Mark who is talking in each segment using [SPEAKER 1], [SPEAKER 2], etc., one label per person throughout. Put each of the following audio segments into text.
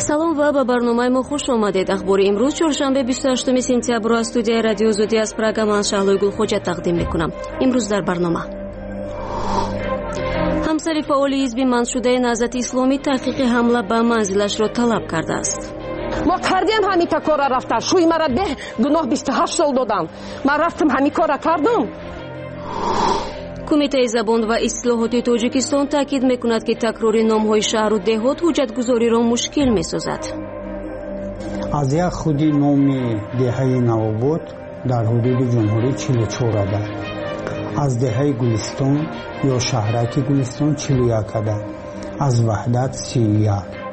[SPEAKER 1] سلام و به برنامه ما خوش آمدید. اخبار امروز چهارشنبه 28 سپتامبر از استودیوی رادیو زودی از پراگ من شهلوی گلخوجه تقدیم میکنم. امروز در برنامه همسر فعال حزب منشوده نهضت اسلامی تحقیق حمله به منزلش را طلب کرده است.
[SPEAKER 2] ما کردیم همین کار را رفتن شوی مرا به گناه 28 سال دادن. من رفتم همین کار را کردم.
[SPEAKER 1] کمیته زبان و اصلاحات تاجیکستان تاکید میکند که تکرار نامهای شهر و دهات حجتگذاری را مشکل میسازد.
[SPEAKER 3] از یک خودی نام دهه نواباد در حدود جمهوری 44 عدد، از دهه گلستان یا شهرک گلستان 41 عدد، از وحدت 31.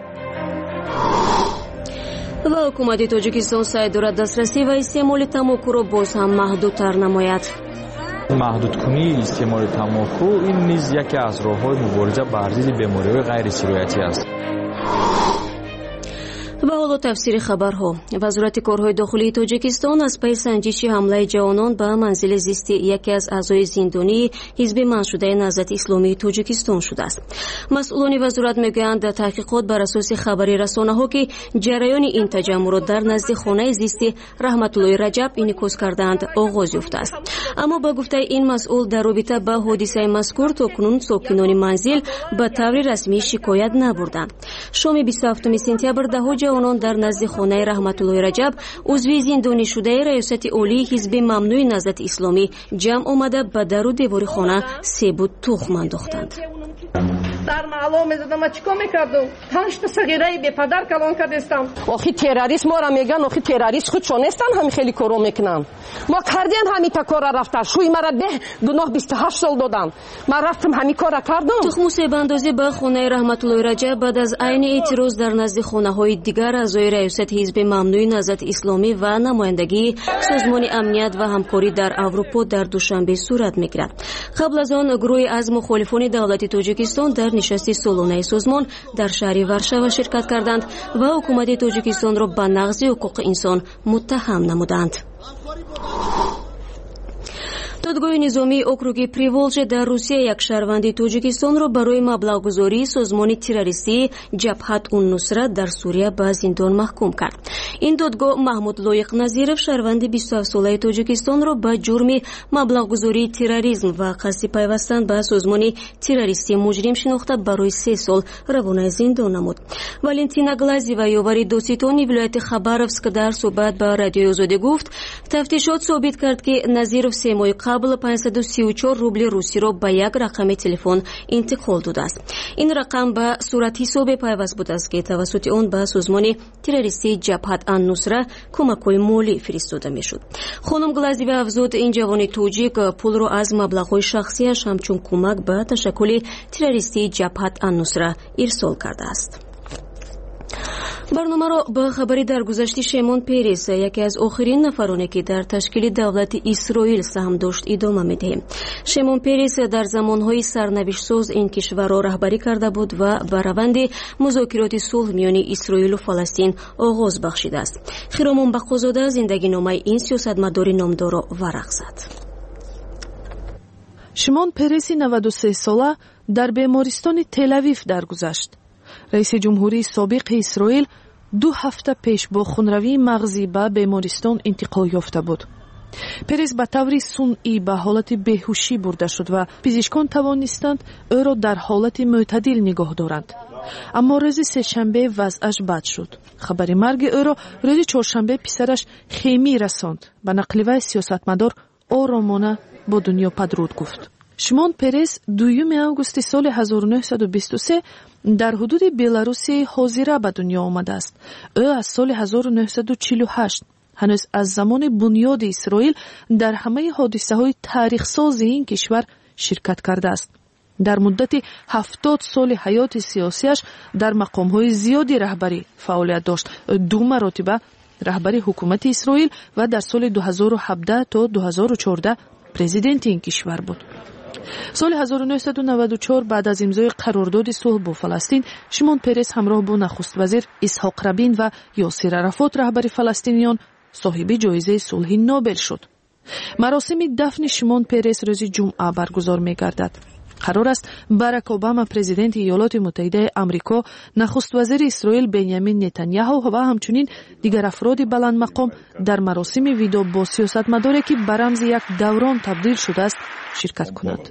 [SPEAKER 1] و حکومت تاجیکستان سعی دارد دسترسی و استعمال تماکو را باز هم محدودتر نماید.
[SPEAKER 4] محدود کنی استعمال تماکو این نیز یکی از راه‌های مبارزه با ضد بیماری‌های غیر سیرایتی است.
[SPEAKER 1] و حالا تفسیر خبرها. وزارت کارهای داخلی تاجیکستان از پی سنجش حمله جوانان به منزل زیستی یکی از اعضای زندانی حزب منشوده نهضت اسلامی تاجیکستان شده است. مسئولان وزارت میگویند تحقیقات بر اساس خبری رسانه‌ها که جریان این تجمع را در نزد خانه زیستی رحمت الله رجب انعکاس کردند آغاز یافته است. اما با گفته این مسئول در رابطه با حادثه مذکور تاکنون ساکنان منزل به طور رسمی شکایت نبردند. شام 27 سپتامبر ده جوانان در نزد خانه رحمت الله رجب عضو زندانی شده ریاست عالی حزب ممنوع نهضت اسلامی جمع آمده به در و دیوار خانه سیب و تخم انداختند.
[SPEAKER 2] در معلوم می‌زدم ما چیکار می‌کردم؟ 5 تا صغیره بی پدر کلان کردستم. آخه تروریست ما را میگن آخه تروریست خودشون نیستن همین خیلی کارو میکنن. ما کردیم همین تا کار رفتن شوی مرا به گناه 28 سال دادن. من رفتم همین کارا کردم.
[SPEAKER 1] تخم سیب اندازی به خانه رحمت الله رجب بعد از عین اعتراض در نزد خانه‌های دیگر اعضای ریاست حزب ممنوع نهضت اسلامی و نمایندگی سازمان امنیت و همکاری در اروپا در دوشنبه صورت می‌گیرد. قبل از آن گروهی از مخالفان دولت تاجیکستان در نشست سالانه سازمان در شهر ورشاو شرکت کردند و حکومت تاجیکستان را به نقض حقوق انسان متهم نمودند. دادگاه نظامی اوکروگ پریولژه در روسیه یک شهروند تاجیکستان را برای مبلغ‌گذاری سازمان تروریستی جبهت النصرت در سوریه به زندان محکوم کرد. این دادگاه محمود لایق نظیرов شهروند 27 ساله تاجیکستان را به جرم مبلغ‌گذاری تروریسم و قصد پیوستن به سازمان تروریستی مجرم شناخته برای 3 سال روانه زندان نمود. والنتینا گلازیوا یاوری دوستان ولایت خباروفسک در صحبت با رادیو آزادی گفت تفتیشات ثابت کرد که نظیرов 3 ماه قبل 534 روبل روسی را به یک رقم تلفن انتقال داده است. این رقم به صورت حساب پیوست بوده است که توسط آن به سازمان تروریستی جبهت النصره کمک‌های مالی فرستاده میشد. خانم گلازیوا افزود این جوان تاجیک پول را از مبلغ‌های شخصیش همچون کمک به تشکل تروریستی جبهت النصره ارسال کرده است. برنامه را به خبری درگذشته شیمون پیریس یکی از آخرین نفرانی که در تشکیل دولت اسرائیل سهم داشت ادامه می‌دهیم. شیمون پیریس در زمانهای سرنوشت‌ساز این کشور را رهبری کرده بود و به روند مذاکرات صلح میان اسرائیل و فلسطین آغاز بخشیده است. خیرامون بقازاده زندگی نامه این سیاستمدار نامدار را ورق زد.
[SPEAKER 5] شیمون پیریس 93 ساله در بیمارستان تل‌آویو درگذشت. رئیس جمهوری سابق اسرائیل 2 هفته پیش با خونروی مغزی به بیمارستان انتقال یافته بود. پیریس به طور صنعی به حالت بیهوشی برده شد و پزشکان توانستند او را در حالت معتدل نگاه دارند. اما روز سه‌شنبه وضعش بد شد. خبر مرگ او را روز چهارشنبه پسرش خیمی رساند. به نقل سیاستمدار آرامانه با دنیا پدرود گفت. شیمون پیریس 2 آگوست سال 1923 در حدود بلاروسی حاضره به دنیا آمده است. او از سال 1948 هنوز از زمان بنیاد اسرائیل در همه حادثه های تاریخ ساز این کشور شرکت کرده است. در مدت 70 سال حیات سیاسیش در مقام های زیادی رهبری فعالیت داشت. 2 مرتبه رهبری حکومت اسرائیل و در سال 2017 تا 2014 پرزیدنت این کشور بود. سال 1994 بعد از امضای قرارداد صلح با فلسطین، شیمون پیریس همراه با نخست وزیر اسحاق رابین و یاسر عرفات رهبر فلسطینیان صاحب جایزه صلح نوبل شد. مراسم دفن شیمون پیریس روز جمعه برگزار می‌گردد. قرار است барак обама президенти ایالات متحده آمریکا، نخست وزیر اسرائیل بنیامین نتانیاهو و همچنین دیگر افراد بلند مقام در مراسم ویدا با سیاستمداری که به رمز یک دوران تبدیل شده است شرکت کنند.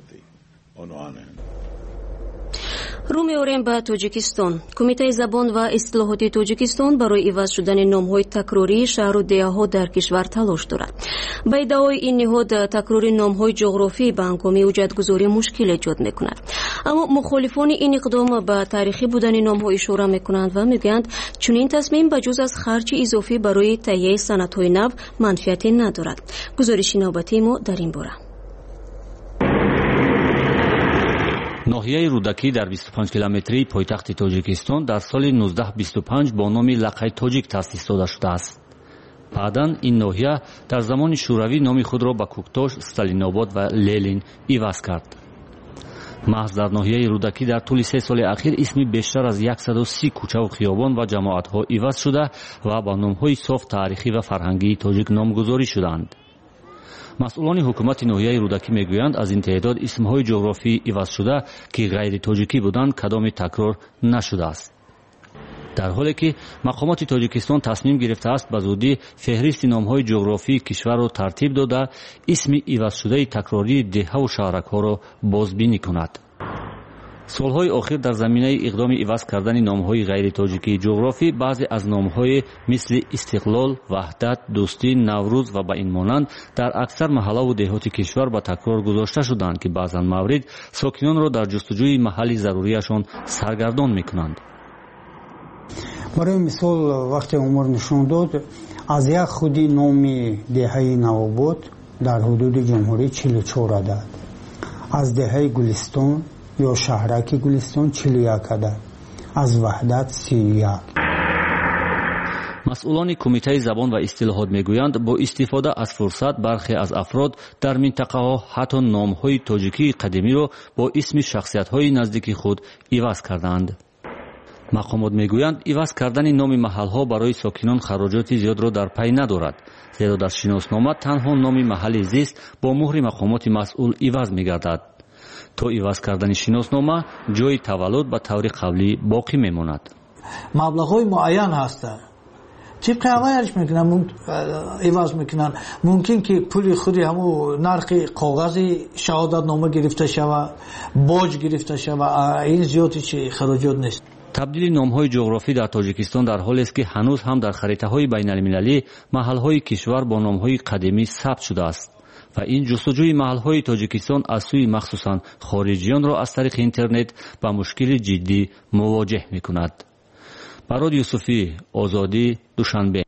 [SPEAKER 1] رو می‌آوریم به تاجیکستان. کمیته زبان و اصطلاحات تاجیکستان برای عوض شدن نام‌های تکراری شهر و دهه‌ها در کشور تلاش دارد. با ادعای این نهاد تکرار نام‌های جغرافی به هنگام ایجادگذاری مشکل ایجاد می‌کند. اما مخالفان این اقدام به تاریخی بودن نام‌ها اشاره می‌کنند و می‌گویند چنین تصمیم بجز از خرج اضافی برای تهیه سندهای نو منفعتی ندارد. گزارش نوبتی ما در این باره.
[SPEAKER 6] ناحیه رودکی در 25 کیلومتری پایتخت تاجیکستان در سال 1925 با نام لقای تاجیک تأسیس داده شده است. بعداً این ناحیه در زمان شوروی نام خود را به کوکتاش، استالیناباد و لنین عوض کرد. محض در ناحیه رودکی در طول 3 سال اخیر اسم بیشتر از 130 کوچه و خیابان و جماعت‌ها عوض شده و با نام‌های صاف تاریخی و فرهنگی تاجیک نامگذاری شدند. مسئولان حکومت ناحیه رودکی میگویند از این تعداد اسمهای جغرافی عوض شده که غیر تاجیکی بودند کدام تکرار نشده است. در حالی که مقامات تاجیکستان تصمیم گرفته است به زودی فهرست نامهای جغرافی کشور را ترتیب داده اسم عوض شده تکراری دهه و شهرک‌ها را بازبینی کند. سالهای آخر در زمینه اقدام عوض کردن نامهای غیر تاجیکی جغرافی بعضی از نامهای مثل استقلال، وحدت، دوستی، نوروز و به این مانند در اکثر محله و دهات کشور به تکرار گذاشته شدند که بعضا مورد ساکنان را در جستجوی محل ضروریشان سرگردان میکنند.
[SPEAKER 3] برای مثال وقتی عمر نشان داد از یک خودی نامی دهه نواباد در حدود جمهوری 44 عدد، از دهه گلستان یا شهرک گلستان 41 عدد، از وحدت 31.
[SPEAKER 6] مسئولان کمیته زبان و اصطلاحات میگویند با استفاده از فرصت برخی از افراد در منطقه ها حتی نامهای تاجیکی قدیمی را با اسم شخصیت های نزدیک خود عوض کردند. مقامات میگویند عوض کردن نام محل ها برای ساکنان خراجات زیاد را در پی ندارد، زیرا در شناسنامه تنها نام محل زیست با مهر مقامات مسئول عوض میگردد. تا عوض کردن شناسنامه جای تولد به طور قبلی باقی میماند.
[SPEAKER 7] مبلغ‌های معین هست. طبق عوضش میکنن، عوض میکنن. ممکن که پول خودی همو نرخ کاغذی شهادت نامه گرفته شود، باج گرفته شود. این زیادی چی خراجات نیست.
[SPEAKER 6] تبدیل نام‌های جغرافی در تاجیکستان در حالی است که هنوز هم در خریطه‌های بین‌المللی محل‌های کشور با نام‌های قدیمی ثبت شده است و این جستجوی محل‌های تاجیکستان از سوی مخصوصاً خارجیان را از طریق اینترنت با مشکل جدی مواجه می‌کند. براد یوسفی، آزادی، دوشنبه.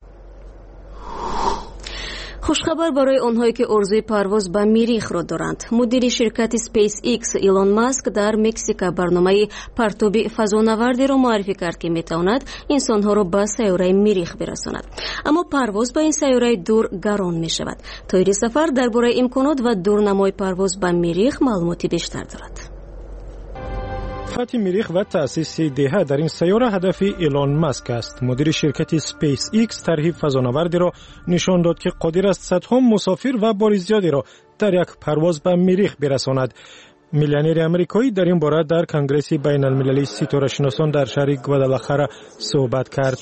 [SPEAKER 1] خوشخبر برای آنهایی که آرزوی پرواز به مریخ را دارند. مدیر شرکت اسپیس ایکس ایلون ماسک در مکزیک برنامه پرتاب فضانوردی را معرفی کرد که میتواند انسانها را به سیاره مریخ برساند. اما پرواز به این سیاره دور گران می شود. تایر سفر درباره امکانات و دورنمای پرواز به مریخ معلوماتی بیشتر دارد.
[SPEAKER 8] فتح مریخ و تأسیس دهه در این سیاره هدف ایلون ماسک است. مدیر شرکت اسپیس ایکس طرح فضانوردی را نشان داد که قادر است صدها مسافر و بار زیادی را در یک پرواز به مریخ برساند. میلیونر امریکایی در این باره در کنگره بین المللی ستاره شناسان در شهر گوادالاخارا صحبت کرد.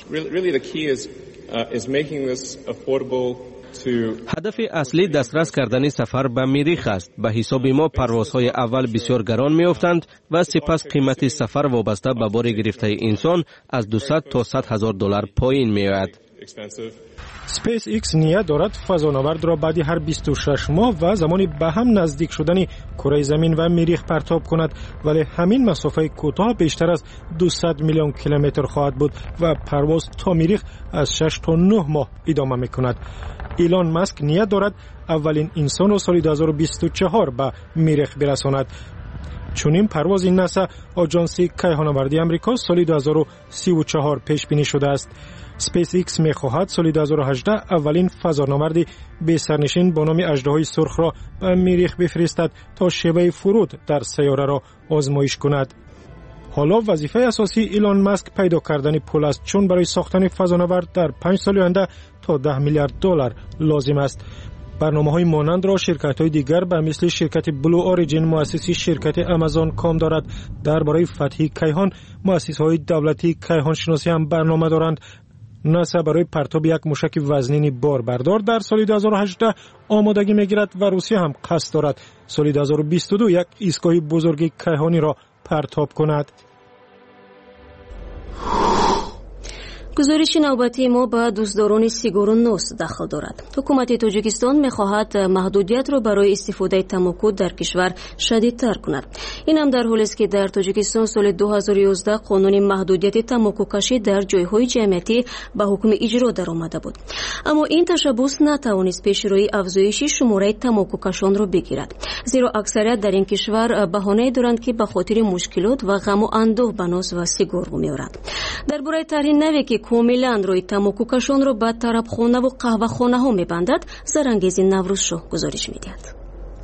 [SPEAKER 9] هدف اصلی دسترس کردن سفر به مریخ است. به حساب ما پروازهای اول بسیار گران میافتند و سپس قیمت سفر وابسته به بار گرفته انسان از 200 تا 100 هزار دلار پایین میآید.
[SPEAKER 8] اسپیس ایکس نیت دارد فضانورد را بعد هر 26 ماه و زمانی به هم نزدیک شدن کره زمین و مریخ پرتاب کند، ولی همین مسافه کوتاه بیشتر از 200 میلیون کیلومتر خواهد بود و پرواز تا مریخ از 6 تا 9 ماه ادامه میکند. ایلون ماسک نیت دارد اولین انسان را سال 2024 به مریخ برساند. چنین پرواز این ناسا آژانس کیهانوردی آمریکا سال 2034 پیش بینی شده است. اسپیس ایکس می‌خواهد سال 2018 اولین فضانورد بی سرنشین با نام اژدهای سرخ را به مریخ بفرستد تا شیوه فرود در سیاره را آزمایش کند. حالا وظیفه اساسی ایلون ماسک پیدا کردن پول است، چون برای ساختن فضانورد در 5 سال آینده تا 10 میلیارد دلار لازم است. برنامه‌های مانند را شرکت‌های دیگر به مثل شرکت بلو اوریجین مؤسس شرکت آمازون کام دارد. درباره فتحی کیهان مؤسسه‌های دولتی کیهان شناسی هم برنامه دارند. ناسا برای پرتاب یک موشک وزنین باربردار در سال 2018 آمادگی می‌گیرد و روسیه هم قصد دارد سال 2022 یک ایستگاه بزرگ کیهانی را پرتاب کند.
[SPEAKER 1] گزارش نوبتی ما به دوستداران سیگار و نوس دخل دارد. حکومت تاجیکستان می‌خواهد محدودیت را برای استفاده تمباکو در کشور شدیدتر کند. این هم در حالی است که در تاجیکستان سال 2011 قانون محدودیت تمباکو کشی در جایهای جمعیتی به حکم اجرا درآمده بود. اما این تشبوس نتوانست پیشروی افزایش شماره تمباکو کشان را بگیرد. زیرا اکثریت در این کشور بهانه دارند که به خاطر مشکلات و غم و اندوه به نوس و سیگار می‌آورند. درباره طرح نوی که کاملا روی تمباکو کشان را به طربخانه و قهوه خانه ها می‌بندد، زرانگیز نوروز شو گزارش می‌دهد.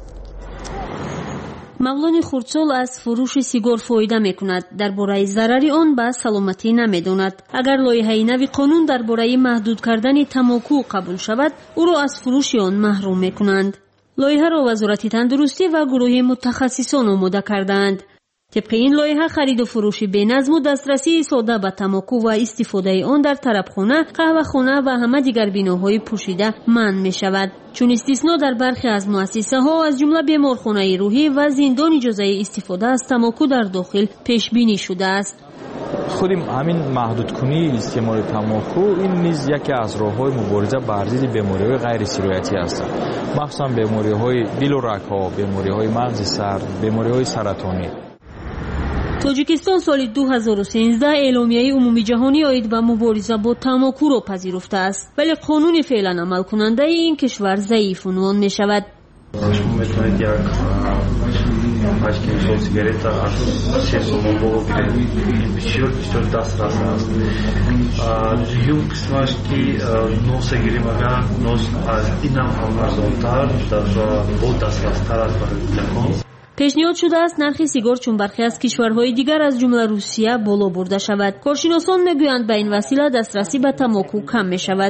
[SPEAKER 10] мавлони хурдсол аз фурӯши сигор фоида мекунад. дар бораи зарари он ба саломатӣ намедонад. агар лоиҳаи нави қонун дар бораи маҳдуд кардани тамоку қабул шавад, ӯро аз фурӯши он маҳрум мекунанд. лоиҳаро вазорати тандурустӣ ва гурӯҳи мутахассисон омода кардаанд. طبق این لایحه خرید و فروش بی‌نظم و دسترسی ساده به تمباکو و استفاده آن در طربخانه، قهوه‌خانه و همه دیگر بناهای پوشیده منع می‌شود. چون استثنا در برخی از مؤسسه‌ها از جمله بیمارخانه روحی و زندان اجازه استفاده از تمباکو در داخل پیش بینی شده است.
[SPEAKER 4] خودم همین محدود کنی استعمال تمباکو این نیز یکی از راه‌های مبارزه با ضد بیماری‌های غیر سرایتی است. مخصوصاً بیماری‌های دل و رگ‌ها، بیماری‌های مغز سر، بیماری‌های سرطانی.
[SPEAKER 10] توجیکستان سال 2013 اعلامیه عمومی جهانی آید به مبارزه با تمباکو را پذیرفته است، ولی قانون فعلا عمل کننده این کشور ضعیف عنوان می شود. پیشنهاد شده است نرخ سیگار چون برخی از کشورهای دیگر از جمله روسیه بالا برده شود. کارشناسان میگویند به این وسیله دسترسی به تمباکو کم می شود.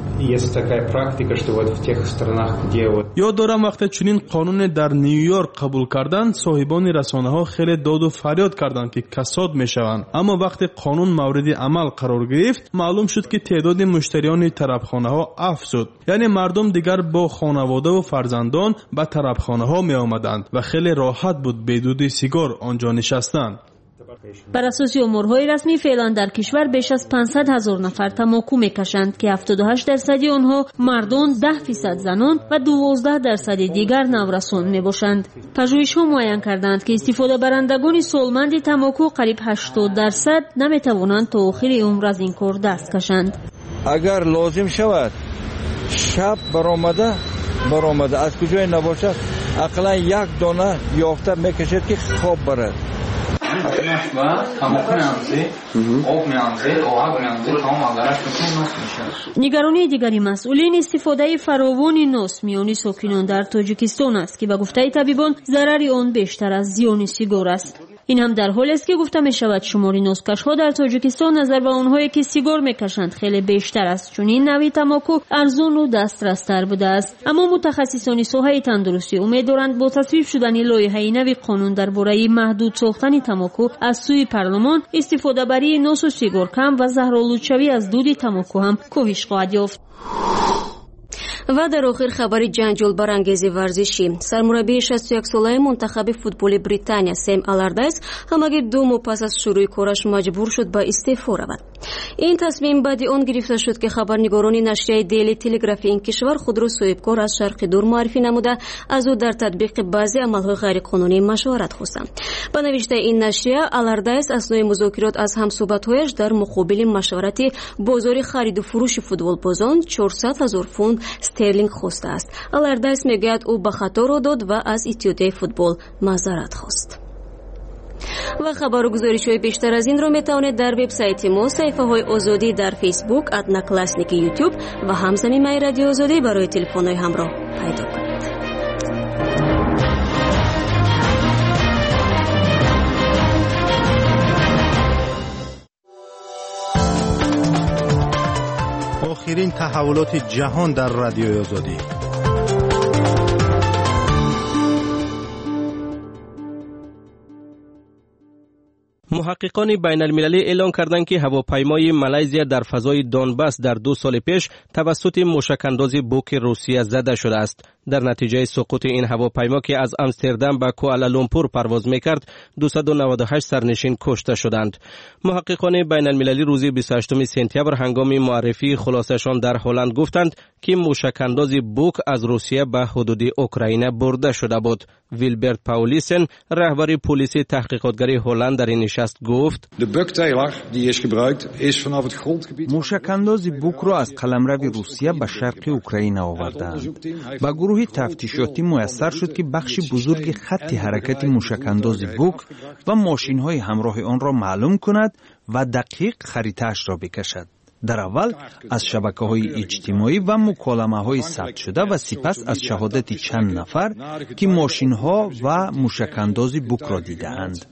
[SPEAKER 11] یاد دارم وقتی چنین قانون در نیویورک قبول کردند، صاحبان رسانه‌ها خیلی داد و فریاد کردند که کساد میشوند. اما وقتی قانون مورد عمل قرار گرفت، معلوم شد که تعداد مشتریان طربخانه‌ها افزود. یعنی مردم دیگر با خانواده و فرزندان به طربخانه‌ها می آمدند و خیلی راحت بود بدون سیگار آنجا نشستند.
[SPEAKER 10] بر اساس امورهای رسمی فعلا در کشور بیش از 500,000 نفر تمباکو میکشند که 78% آنها مردان، 10% زنان و 12% دیگر نورسان میباشند. پژوهش‌ها معین کردند که استفاده برندگان سالمند تمباکو قریب 80% نمیتوانند تا آخر عمر از این کار دست کشند.
[SPEAKER 12] اگر لازم شود شب برآمده از کجای نباشد اقلا یک دانه یافته میکشد که خواب برد.
[SPEAKER 10] نگرانی دیگری مسئولین استفاده فراوان نوس میان ساکنان در تاجیکستان است که به گفته طبیبان ضرر آن بیشتر از زیان سیگار است. این هم در حالی است که گفته می شود شمار نوسکش‌ها در تاجیکستان نظر به آنهایی که سیگار میکشند خیلی بیشتر است، چون این نوع تمباکو ارزان و دسترس‌تر بوده است. اما متخصصان ساحه تندرستی امیدوارند با تصویب شدن لایحه نوی قانون درباره محدود ساختن تمباکو از سوی پارلمان، استفاده بری نوس و سیگار کم و زهرآلودشوی از دود تمباکو هم کاهش خواهد یافت.
[SPEAKER 1] و در آخر خبر جنجال برانگیز ورزشی، سرمربی 61 ساله منتخب فوتبال بریتانیا سم آلاردایس همگی 2 ماه پس از شروع کارش مجبور شد به استعفا رود. این تصمیم بعد آن گرفته شد که خبرنگاران نشریه دیلی تلگراف این کشور خود را صاحبکار از شرق دور معرفی نموده از او در تطبیق بعضی عملهای غیرقانونی مشورت خواستند. با نوشته این نشریه، آلاردایس اثنای مذاکرات از همصحبت‌هایش در مقابل مشورت بازار خرید و فروش فوتبال بازان 400,000 پوند استرلینگ خواسته است. آلاردایس میگوید او به خطا رو داد و از اتحادیه فوتبال معذرت خواست. و خبر و گزارش‌های بیشتر از این را میتوانید در وبسایت ما، صفحه‌های آزادی در فیسبوک، @نکلاسنیک یوتیوب و همزمان مای رادیو آزادی برای تلفن‌های همراه پیدا کنید.
[SPEAKER 13] آخرین تحولات جهان در رادیو آزادی.
[SPEAKER 9] محققان بین المللی اعلام کردند که هواپیمای مالزیا در فضای دونباس در 2 سال پیش توسط موشک‌انداز بوک روسیه زده شده است. در نتیجه سقوط این هواپیما که از آمستردام به کوالالامپور پرواز می‌کرد 298 سرنشین کشته شدند. محققان بین المللی روز 28 سپتامبر هنگام معرفی خلاصه‌شان در هلند گفتند که موشک‌انداز بوک از روسیه به حدود اوکراین برده شده بود. ویلبرت پاولیسن رهبر پلیس تحقیقاتگری هلند در این نشست گفت:
[SPEAKER 13] موشک‌انداز بوک را از قلمرو روسیه به شرق اوکراین آوردند. با گروه تفتیشاتی میسر شد که بخش بزرگ خط حرکت موشک‌انداز بوک و ماشین‌های همراه آن را معلوم کند و دقیق خریطه‌اش را بکشد. در اول از شبکه‌های اجتماعی و مکالمه‌های ثبت شده و سپس از شهادت چند نفر که ماشین‌ها و موشک‌انداز بوک را دیده‌اند.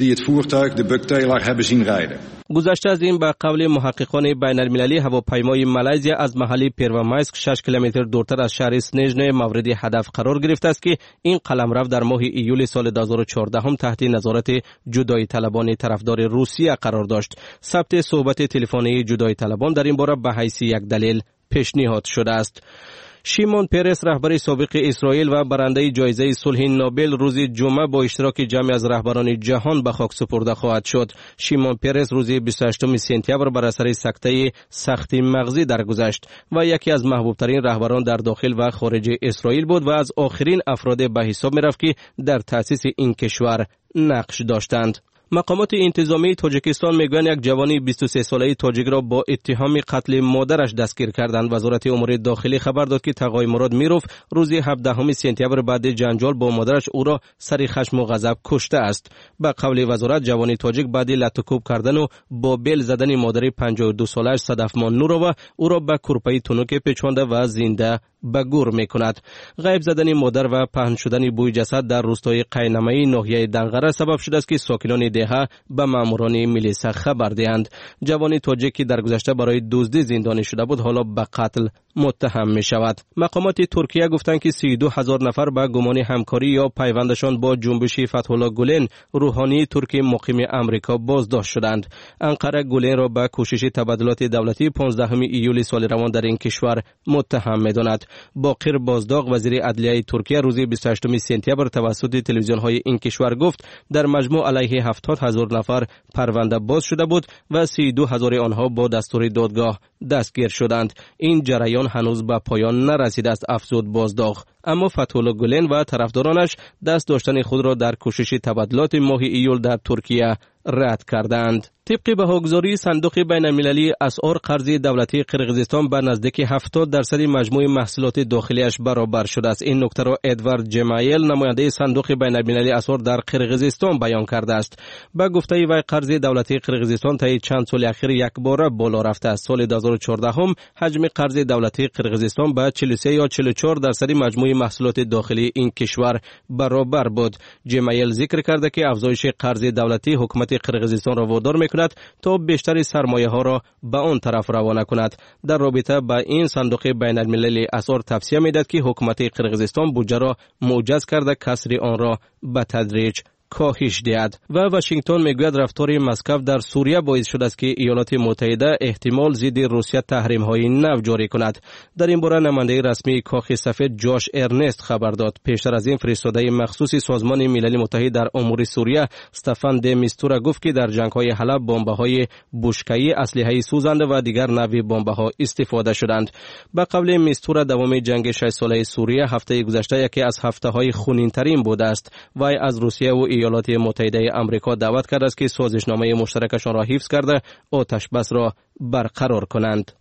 [SPEAKER 9] گذشته از این به قول محققان بین المللی هواپیمای مالزیا از محل پروامایسک 6 کیلومتر دورتر از شهر سنژن مورد هدف قرار گرفته است که این قلمرو در ماه ایول سال 2014 هم تحت نظارت جدایی طلبان طرفدار روسیه قرار داشت. ثبت صحبت تلفنی جدایی طلبان در این باره به حیث یک دلیل پیشنهاد شده است. شیمون پرس رهبر سابق اسرائیل و برنده جایزه صلح نوبل روز جمعه با اشتراک جمعی از رهبران جهان به خاک سپرده خواهد شد. شیمون پرس روز 28 سپتامبر بر اثر سکته سختی مغزی درگذشت و یکی از محبوب ترین رهبران در داخل و خارج اسرائیل بود و از آخرین افراد به حساب می رفت که در تأسیس این کشور نقش داشتند. مقامات انتظامی تاجیکستان میگویند یک جوان 23 ساله تاجیک را با اتهام قتل مادرش دستگیر کردند. وزارت امور داخلی خبر داد که تقای مراد میروف روز 17 سپتامبر بعد جنجال با مادرش او را سر خشم و غضب کشته است. به قول وزارت جوان تاجیک بعد لطوکوب کردن و با بل زدن مادر 52 سالش صدف مانورو و او را به کورپای تونوک پیچانده و زنده به گور میکند. غیب زدن مادر و پهن شدن بوی جسد در روستای قینمه‌ای ناحیه دنقره سبب شده است که ساکنان دهه به ماموران میلیسا خبر دهند. جوان تاجیک که در گذشته برای دزدی زندانی شده بود حالا به قتل متهم می شود. مقامات ترکیه گفتند که 32,000 نفر به گمان همکاری یا پیوندشان با جنبش فتح الله گولن روحانی ترک مقیم امریکا بازداشت شدند. انقره گولن را به کوشش تبادلات دولتی 15 ایول سال روان در این کشور متهم می داند. باقر بازداغ وزیر عدلیه ترکیه روز 28 سپتامبر توسط تلویزیون‌های این کشور گفت در مجموع علیه 70,000 نفر پرونده باز شده بود و 32,000 آنها با دستور دادگاه دستگیر شدند. این جریان هنوز به پایان نرسیده است، افزود بازداغ. اما فتح الله گولن و طرفدارانش دست داشتن خود را در کوشش تبادلات ماه ایول در ترکیه رد کردند. طبق بهاگذاری صندوق بین المللی اسعار قرضی دولتی قرقیزستان به نزدیک 70% مجموع محصولات داخلیش برابر شده است. این نکته را ادوارد جمایل نماینده صندوق بین المللی اسعار در قرقیزستان بیان کرده است. به گفته وی قرض دولتی قرقیزستان طی چند سال اخیر یک باره بالا رفته است. سال 2014 هم حجم قرض دولتی قرقیزستان به 43 یا 44% مجموع محصولات داخلی این کشور برابر بود. جمایل ذکر کرده که افزایش قرض دولتی حکومت قرقیزستان را وادار میکند تا بیشتر سرمایه ها را به آن طرف روانه کند. در رابطه با این صندوق بین المللی اسعار توصیه میداد که حکومت قرقیزستان بودجه را موجز کرده کسری آن را به تدریج کاهش دهد. و واشنگتن میگوید رفتار مسکو در سوریه باعث شده است که ایالات متحده احتمال ضد روسیه تحریم‌های نو جاری کند. در این باره نماینده رسمی کاخ سفید جاش ارنست خبر داد. پیشتر از این فرستاده مخصوص سازمان ملل متحد در امور سوریه استفان د میستورا گفت که در جنگ‌های حلب بمب‌های بوشکه‌ای، اسلحه سوزنده و دیگر نوع بمب‌ها استفاده شدند. به قول میستورا دوام جنگ 6 ساله سوریه هفته گذشته یکی از هفته‌های خونین‌ترین بوده است. وی از روسیه و ایالات متحده آمریکا دعوت کرده است که سازشنامه مشترکشان را حفظ کرده آتش بس را برقرار کنند.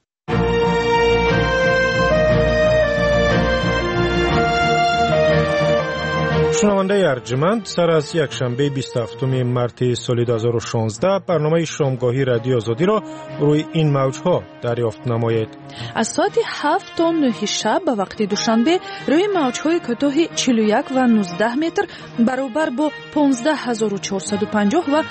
[SPEAKER 8] شنونده ارجمند، سر از یک شنبه 27 مارس سال 2016 برنامه شامگاهی رادیو آزادی را روی این موجها دریافت نمایید.
[SPEAKER 5] از ساعت 7 تا 9 شب به وقت دوشنبه روی موجهای کوتاه 41 و 19 متر برابر با 15450 و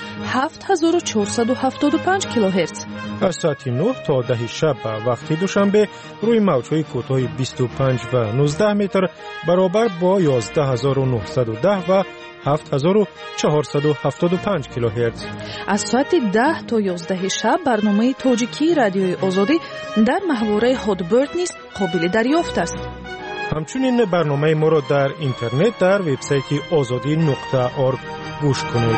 [SPEAKER 5] 7475 کیلوهرتز.
[SPEAKER 8] از ساعت 9 تا 10 شب به وقت دوشنبه روی موجهای کوتاه 25 و 19 متر برابر با 11910 و 7475 کیلوهرتز.
[SPEAKER 5] از ساعت 10 تا 11 شب برنامه تاجیکی رادیوی آزادی در محوره هادبرد نیز قابل دریافت است.
[SPEAKER 8] همچنین برنامه ما را در اینترنت در وبسایت azadi.org گوش کنید.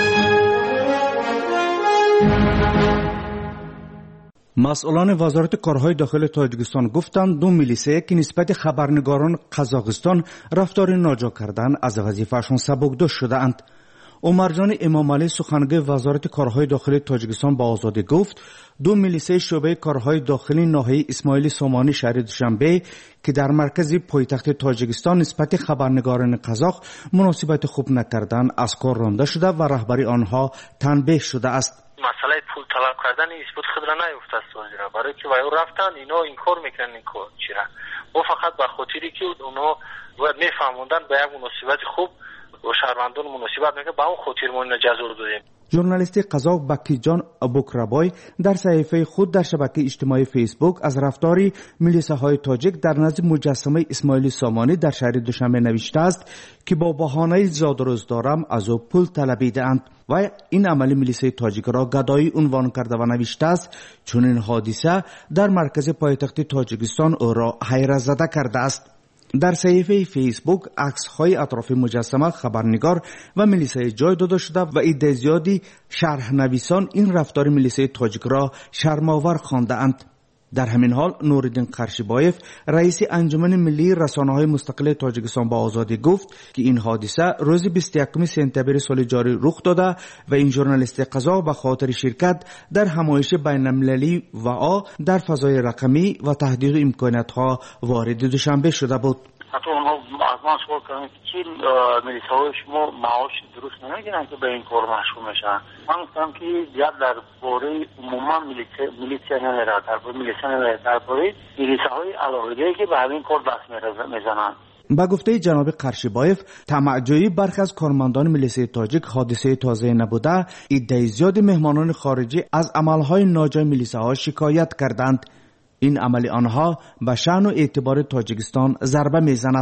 [SPEAKER 14] مسئولان وزارت کارهای داخل تاجیکستان گفتند 2 میلیسه که نسبت خبرنگاران قزاقستان رفتار ناجا کردن از وظیفه‌شان سبکدوش شده‌اند. عمرجان امامعلی سخنگوی وزارت کارهای داخل تاجیکستان با آزادی گفت 2 میلیسه شعبه کارهای داخلی ناحیه اسماعیل سامانی شهر دوشنبه که در مرکز پایتخت تاجیکستان نسبت خبرنگاران قزاق مناسبت خوب نکردن از کار رانده شده و رهبری آنها تنبیه شده است.
[SPEAKER 15] مسئله پول طلب کردن اثبات خود را نیفته است وزیرا، برای که وایو رفتن اینا این کار میکنن این کار چیرا و فقط به خاطری که اونا باید میفهموندن به یک مناسبت خوب و شهروندان مناسبت میکنه با اون خاطر ما اینا جزور دادیم.
[SPEAKER 14] ژورنالیست قزاق بکیجان ابوکرابای در صفحه خود در شبکه اجتماعی فیسبوک از رفتار میلیسه های تاجیک در نزد مجسمه اسماعیل سامانی در شهر دوشنبه نوشته است که با بهانه زاد روز دارم از او پول طلبیدند و این عمل میلیسه تاجیک را گدایی عنوان کرده و نوشته است چون این حادثه در مرکز پایتخت تاجیکستان او را حیرت زده کرده است. در صفحه فیسبوک عکس‌های اطراف مجسمه خبرنگار و میلیسه جای داده شده و عده زیادی شرح‌نویسان این رفتار میلیسه تاجیک را شرم‌آور خوانده‌اند. در همین حال نورالدین قرشیبایف رئیس انجمن ملی رسانه‌های مستقل تاجیکستان با آزادی گفت که این حادثه روز 21 سپتامبر سال جاری رخ داده و این ژورنالیست قزاق به خاطر شرکت در همایش بین‌المللی و در فضای رقمی و تهدید امکانات‌ها وارد دوشنبه شده بود.
[SPEAKER 15] حتی اونها از ما سوال کردن که چی میلیسه های شما معاش درست نمیگیرن که به این کار مشغول میشن. من گفتم که زیاد در باره عموما میلیسه نمیره، در باره میلیسه نمیره، در باره میلیسه های علاقه‌ای که به همین کار دست میزنن.
[SPEAKER 14] با گفته جناب قرشیبایف طمع‌جویی برخی از کارمندان میلیسه تاجیک حادثه تازه نبوده، عده زیاد مهمانان خارجی از عملهای ناجای میلیسه ها شکایت کردند. این عمل آنها به شأن و اعتبار تاجیکستان ضربه میزند.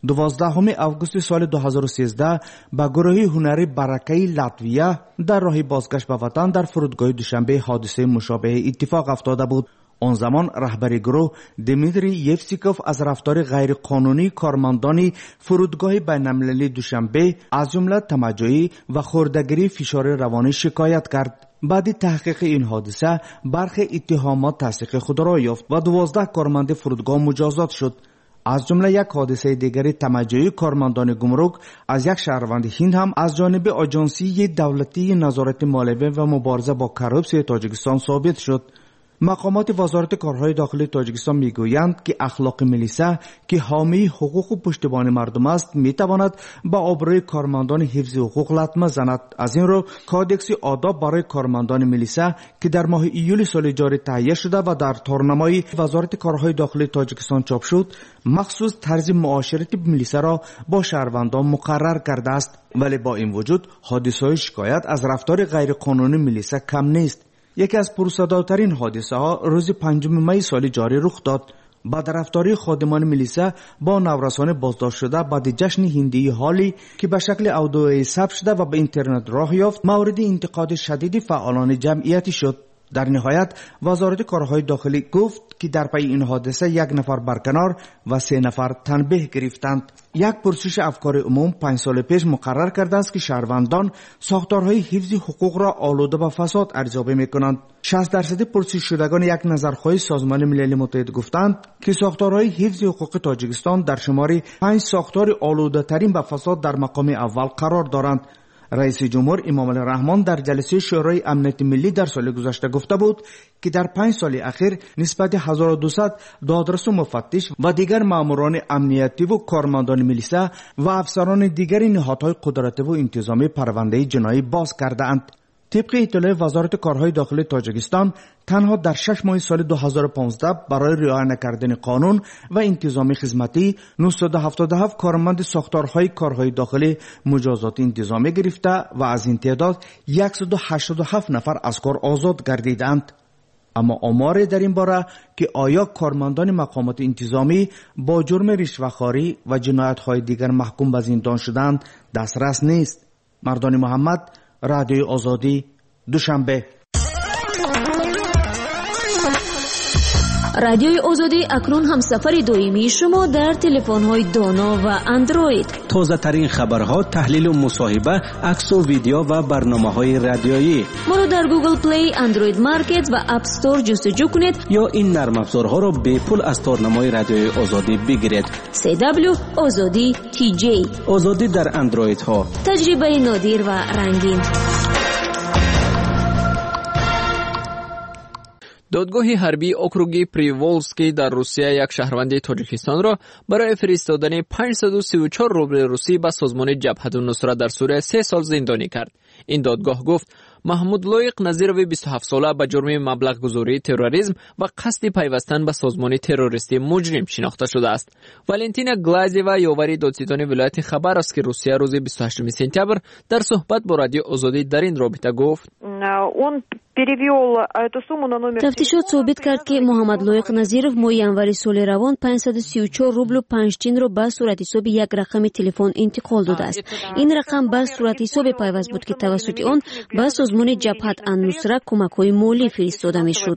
[SPEAKER 14] 12 آگوست سال 2013 با گروه هنری برکه لاتویا در راه بازگشت به وطن در فرودگاه دوشنبه حادثه مشابه اتفاق افتاده بود. آن زمان رهبر گروه دمیتری یفسیکوف از رفتار غیر قانونی کارمندان فرودگاه بین‌المللی دوشنبه از جمله طمع‌جویی و خوردگیری فشار روانی شکایت کرد. بعد تحقیق این حادثه برخی اتهامات تصدیق خود را یافت و 12 کارمند فرودگاه مجازات شد. از جمله یک حادثه دیگری طمع‌جویی کارمندان گمرک از یک شهروند هند هم از جانب آژانسی دولتی نظارت مالیه و مبارزه با کراپسیون تاجیکستان ثابت شد. مقامات وزارت کارهای داخلی تاجیکستان میگویند که اخلاق میلیسه که حامی حقوق و پشتیبان مردم است میتواند با آبروی کارمندان حفظ حقوق لطمه زند. از این رو کادکس آداب برای کارمندان میلیسه که در ماه ایول سال جاری تهیه شده و در تارنمای وزارت کارهای داخلی تاجیکستان چاپ شد مخصوص طرز معاشرت میلیسه را با شهروندان مقرر کرده است. ولی با این وجود حادثه‌های شکایت از رفتار غیرقانونی میلیسه کم نیست. یکی از پرصداترین حادثه ها روز 5 می سال جاری رخ داد. بعد رفتاری خادمان میلیسه با نورسان بازداشت شده بعد جشن هندی حالی که به شکل اودیویی ثبت شده و به اینترنت راه یافت مورد انتقاد شدید فعالان جمعیتی شد. در نهایت وزارت کارهای داخلی گفت که در پی این حادثه 1 نفر برکنار و 3 نفر تنبیه گرفتند. یک پرسش افکار عموم 5 سال پیش مقرر کرده است که شهروندان ساختارهای حفظ حقوق را آلوده به فساد ارزیابی میکنند. 60% پرسش شدگان یک نظرخواه سازمان ملل متحد گفتند که ساختارهای حفظ حقوق تاجیکستان در شمار 5 ساختار آلوده ترین به فساد در مقام اول قرار دارند. رئیس جمهور امامعلی رحمان در جلسه شورای امنیت ملی در سال گذشته گفته بود که در 5 سال اخیر نسبت 1200 دادرس و مفتش و دیگر ماموران امنیتی و کارمندان میلیسه و افسران دیگر نهادهای قدرتی و انتظامی پرونده جنایی باز کرده اند. طبق اطلاع وزارت کارهای داخلی تاجیکستان تنها در 6 ماه سال 2015 برای رعایت نکردن قانون و انتظامی خدمتی 977 کارمند ساختارهای کارهای داخلی مجازات انتظامی گرفته و از این تعداد 187 نفر از کار آزاد گردیدند. اما آمار در این باره که آیا کارمندان مقامات انتظامی با جرم رشوه‌خواری و جنایت‌های دیگر محکوم به زندان شدند دسترس نیست. مردان محمد، رادیوی آزادی، دوشنبه.
[SPEAKER 1] رادیوی آزادی اکنون همسفر دائمی شما در تلفن‌های دانا و اندروید.
[SPEAKER 9] تازه ترین خبرها، تحلیل و مصاحبه، عکس و ویدیو و برنامه‌های رادیویی.
[SPEAKER 1] ما رو در گوگل پلی، اندروید مارکت و اپ استور جستجو کنید
[SPEAKER 9] یا این نرم افزارها را به پول از تارنمای رادیوی آزادی بگیرید.
[SPEAKER 1] CW آزادی TJ.
[SPEAKER 9] آزادی در اندروید ها.
[SPEAKER 1] تجربه نادر و رنگین.
[SPEAKER 16] دادگاه حربی اوکروگ پریولسکی در روسیه یک شهروند تاجیکستان را برای فرستادن 534 روبل روسی به سازمان جبهت النصره در سوریه 3 سال زندانی کرد. این دادگاه گفت محمود لایق نظیرov 27 ساله به جرم مبلغ گذاری تروریسم و قصد پیوستن به سازمان تروریستی مجرم شناخته شده است. والنتینا گلازیوا یاوری دادستان ولایت خباروفسک روسیه روز 28 سپتامبر در صحبت با رادیو آزادی در این رابطه گفت
[SPEAKER 1] تفتیشات ثابت کرد که محمد لایق نظیرov ماه январи соли равон 534 рублю 5 тин ро ба сурати ҳисоби як рақами телефон интиқол додааст. ин рақам ба сурати ҳисоби пайваст буд ки тавассути он ба созмони ҷабҳат ан-Нусра кӯмакҳои молӣ фиристода мешуд.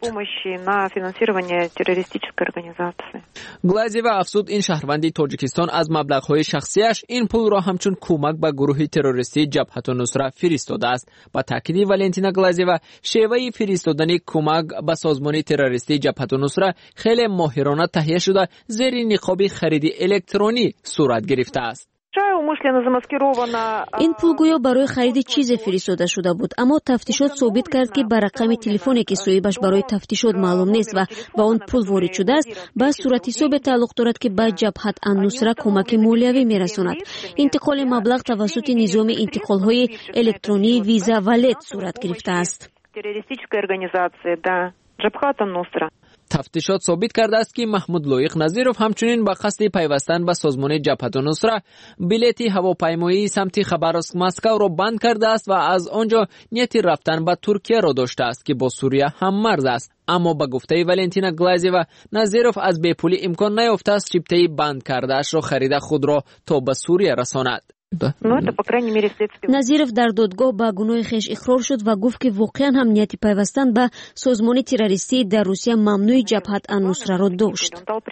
[SPEAKER 16] глазева афзуд ин шаҳрванди тоҷикистон аз маблағҳои шахсияш ин пулро ҳамчун кӯмак ба гурӯҳи террористии ҷабҳату Нусра фиристодааст. ба таъкиди Валентина Глазева шеваи фиристодани кӯмак ба созмони террористии ҷабҳату Нусра хеле моҳирона таҳия шуда зери ниқоби хариди электронӣ сурат гирифтааст.
[SPEAKER 1] ин пул гӯё барои хариди чизе фиристода шуда буд, аммо тафтишот собит кард ки ба рақами телефоне ки соҳибаш барои тафтишот маълум нест ва ба он пул ворид шудааст, ба суратҳисобе тааллуқ дорад ки ба ҷабҳат ан-Нусра кӯмаки молиявӣ мерасонад. интиқоли маблағ тавассути низоми интиқолҳои электронии Visa Wallet сурат гирифтааст.
[SPEAKER 16] тафтишот собит кардааст ки Маҳмуд Лоиқ Назиров ҳамчунин ба қасди пайвастан ба созмони ҷабҳату Нусра билети ҳавопаймоии самти Хабаровск Москавро банд кардааст ва аз он ҷо нияти рафтан ба Туркияро доштааст ки бо Сурия ҳаммарз аст. аммо ба гуфтаи Валентина Глазева Назиров аз бепулӣ имкон наёфтааст чиптаи банд кардаашро харида худро то ба Сурия расонад.
[SPEAKER 1] назиров дар додгоҳ ба гуноҳи хеш иқрор шуд ва гуфт ки воқеан ҳам нияти пайвастан ба созмони террористӣ дар Русия мамнӯи ҷабҳат ан-Нусраро дошт.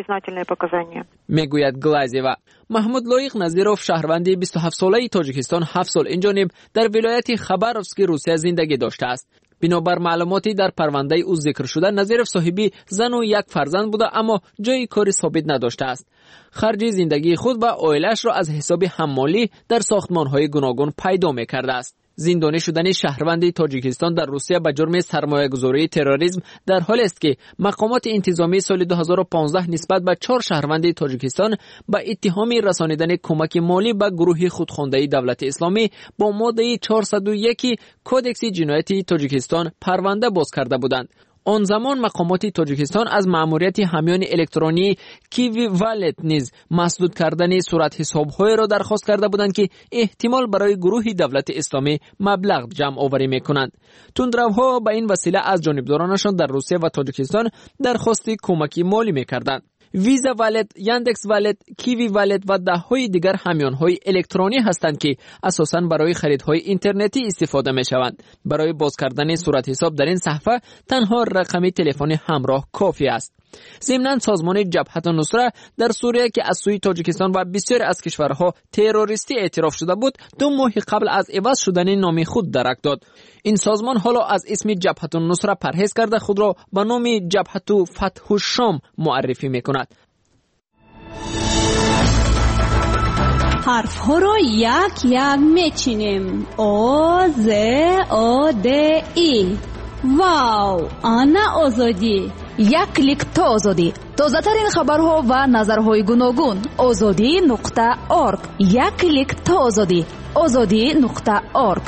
[SPEAKER 16] мегӯяд Глазева. Маҳмуд Лоиқ Назиров шаҳрванди 27 солаи Тоҷикистон 7 сол инҷониб дар вилояти Хабаровски Русия зиндагӣ доштааст. бинобар маълумоти дар парвандаи ӯ зикр шуда Назиров соҳиби зану як фарзанд буда, аммо ҷои кори собит надоштааст. харҷи зиндагии худ ва оилаашро аз ҳисоби ҳаммолӣ дар сохтмонҳои гуногун пайдо мекардааст. зиндонӣ шудани шаҳрванди Тоҷикистон дар Русия ба ҷурми сармоягузории терроризм дар ҳолест ки мақомоти интизомии соли 2015 нисбат ба 4 шаҳрванди Тоҷикистон ба иттиҳоми расонидани кӯмаки молӣ ба гурӯҳи худхондаи давлати исломӣ бо моддаи 401 кодекси ҷинояти Тоҷикистон парванда боз карда буданд. он замон мақомоти Тоҷикистон аз маъмурияти ҳамёни электронии Kiwi Wallet низ масдуд кардани суратҳисобҳоеро дархост карда буданд ки эҳтимол барои гурӯҳи давлати исломӣ маблағ ҷамъоварӣ мекунанд. тундравҳо ба ин васила аз ҷонибдоронашон дар Русия ва Тоҷикистон дархости кӯмаки молӣ мекарданд. Visa Wallet, Yandex Wallet, Kiwi Wallet ва даҳҳои дигар ҳамёнҳои электронӣ ҳастанд ки асосан барои харидҳои интернетӣ истифода мешаванд. барои боз кардани суратҳисоб дар ин саҳфа танҳо рақами телефони ҳамроҳ кофӣ аст. зимнан созмони ҷабҳату Нусра дар Сурия ки аз сӯи Тоҷикистон ва бисёре аз кишварҳо террористӣ эътироф шуда буд, 2 моҳи қабл аз иваз шудани номи худ дарак дод. ин созмон ҳоло аз исми ҷабҳату Нусра парҳез карда худро ба номи ҷабҳату Фатҳушом муаррифӣ мекунад.
[SPEAKER 10] ҳарфҳоро як як мечинем. о з о д и. вау, ана озодӣ.
[SPEAKER 17] як клик то озодӣ. тозатарин хабарҳо ва назарҳои гуногун. озодӣ.орг. як клик то озодӣ. озодӣ.орг.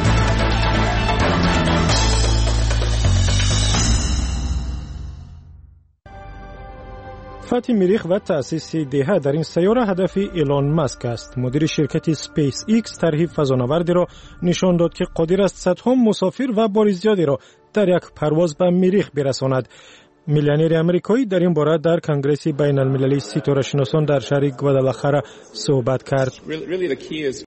[SPEAKER 8] فتح مریخ و تأسیس دهه در این سیاره هدف ایلان ماسک است. مدیر شرکت سپیس ایکس طرح فضانوردی را نشان داد که قادر است صدها مسافر و بار زیادی را در یک پرواز به مریخ برساند. میلیونر امریکایی در این باره در کنگره بین المللی ستاره شناسان در شهر گوادالاخارا صحبت کرد.